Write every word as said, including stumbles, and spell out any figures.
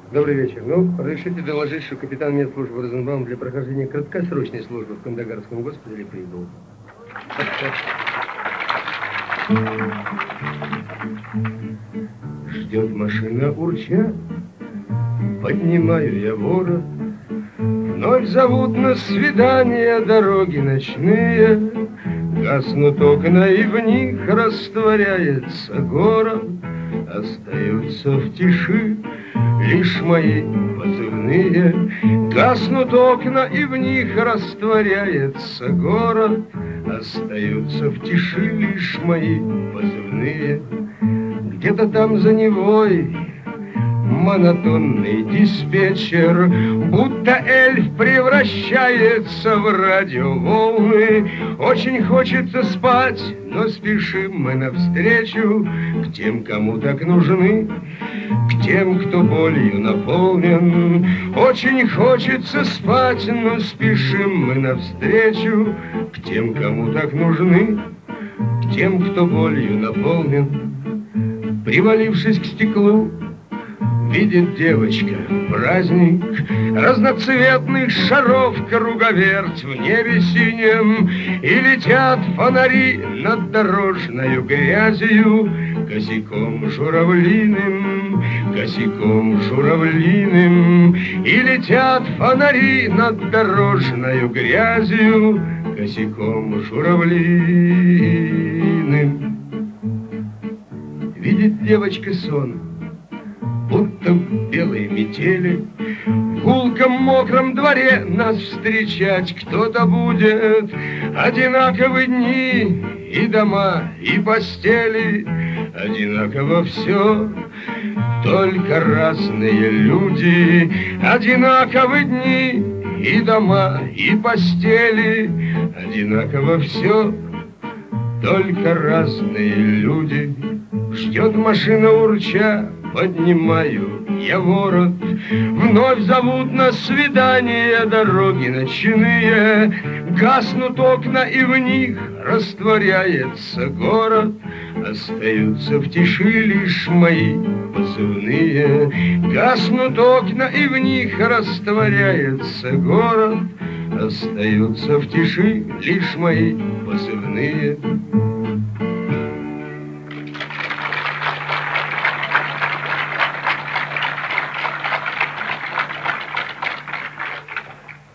Добрый вечер. Ну, разрешите доложить, что капитан медслужбы Розенбаум для прохождения краткосрочной службы в Кандагарском госпитале прибыл. Ждет машина урча, поднимаю я ворот. Вновь зовут на свидание дороги ночные. Гаснут окна, и в них растворяется город. Остаются в тиши лишь мои позывные. Гаснут окна, и в них растворяется город. Остаются в тиши лишь мои позывные. Где-то там за Невой монотонный диспетчер, будто эльф, превращается в радиоволны. Очень хочется спать, но спешим мы навстречу к тем, кому так нужны, к тем, кто болью наполнен. Очень хочется спать, но спешим мы навстречу к тем, кому так нужны, к тем, кто болью наполнен. Привалившись к стеклу, видит девочка праздник разноцветных шаров, круговерть в небе синем, и летят фонари над дорожною грязью косяком журавлиным, косяком журавлиным. И летят фонари над дорожною грязью косяком журавлиным. Видит девочка сон, будто в белой метели. В гулком мокром дворе нас встречать кто-то будет. Одинаковы дни и дома, и постели. Одинаково все, только разные люди. Одинаковы дни и дома, и постели. Одинаково все, только разные люди. Ждет машина урча, поднимаю я ворот. Вновь зовут на свидание дороги ночные. Гаснут окна, и в них растворяется город. Остаются в тиши лишь мои позывные. Гаснут окна, и в них растворяется город. Остаются в тиши лишь мои позывные.